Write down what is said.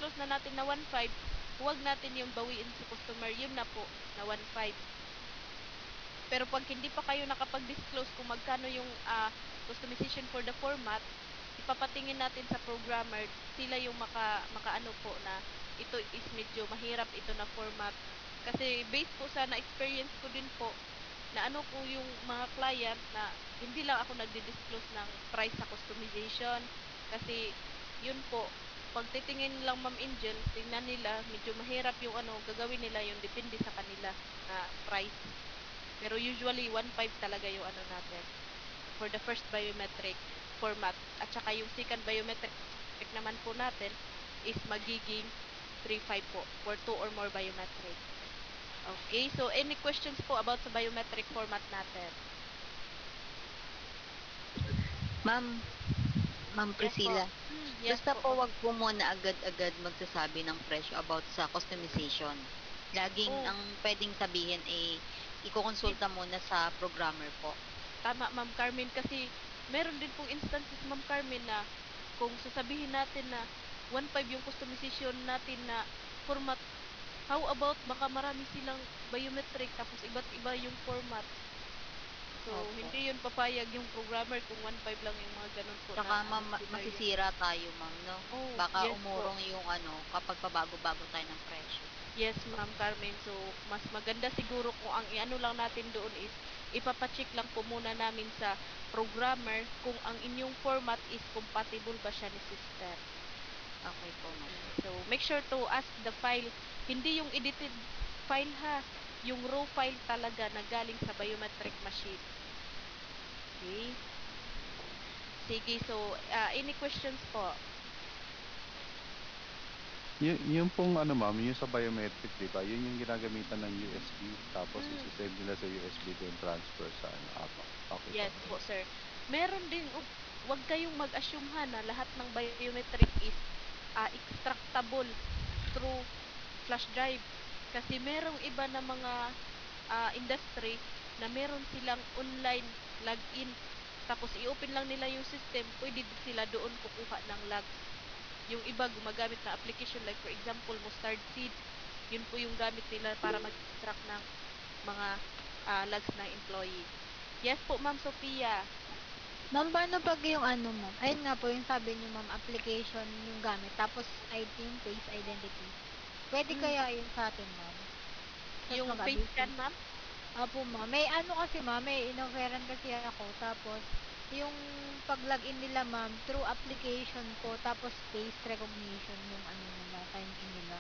na-disclose na natin na 1.5, huwag natin yung bawiin sa customer, yun na po, na 1.5. Pero pag hindi pa kayo nakapag-disclose kung magkano yung customization for the format, ipapatingin natin sa programmer, sila yung makaano po na ito is medyo mahirap ito na format. Kasi based po sa na-experience ko din po, na ano po yung mga client na hindi lang ako nagdi-disclose ng price sa customization. Kasi yun po, pag titingin lang Ma'am Angel, tingnan nila, medyo mahirap yung ano, gagawin nila yung depende sa kanila na price. Pero usually 1.5 talaga yung ano natin for the first biometric format. At saka yung second biometric naman po natin is magiging 3.5 po for 2 or more biometric. Okay, so any questions po about sa biometric format natin? Ma'am, Ma'am Yes po. Priscilla, Yes basta po. po wag po muna agad-agad magsasabi ng presyo about sa customization. Laging Oh, ang pwedeng sabihin ay ikokonsulta muna sa programmer po. tama Ma'am Carmen kasi meron din pong instances Ma'am Carmen na kung sasabihin natin na 1.5 yung customization natin na format, how about baka marami silang biometric tapos iba't iba yung format. So, Opo. hindi yun papayag yung programmer kung 1.5 lang yung mga ganun po na Tsaka ano ma'am, scenario. masisira tayo ma'am, no? Oh, Baka yes po. umurong yung ano, kapag pabago-bago tayo ng presyo. Yes, Ma'am Carmen. So, mas maganda siguro kung ang iano lang natin doon is ipapacheck lang po muna namin sa programmer kung ang inyong format is compatible ba siya ni sister. Okay po ma'am. So, make sure to ask the file. Hindi yung edited file ha. Yung raw file talaga na galing sa biometric machine. Okay? Sige, so, any questions po? Yung pong ano ma'am, yung sa biometric, di ba? Yun yung ginagamitan ng USB, tapos Mm. isi-send nila sa USB then transfer sa ano, APA. Okay po. Yes po, sir. Meron din, wag kayong mag-assume ha na lahat ng biometric is extractable through flash drive. Kasi merong iba na mga industry na meron silang online login. Tapos i-open lang nila yung system, pwede din sila doon kukuha ng logs. Yung iba gumagamit ng application like for example, Mustard Seed. Yun po yung gamit nila para mag-extract ng mga logs ng employee. Yes po, Ma'am Sophia. Ma'am, paano pag yung ano, ma'am? Ayun nga po, yung sabi niyo, ma'am, application yung gamit, tapos ID yung face identity. Pwede Mm, kaya yun sa atin, ma'am? Tapos yung face mag-ability. scan, Ma'am? Opo, ma'am. May ano kasi, ma'am, may in-offeran kasi ako. Tapos, yung pag-login nila, ma'am, through application po, tapos face recognition yung ano niya.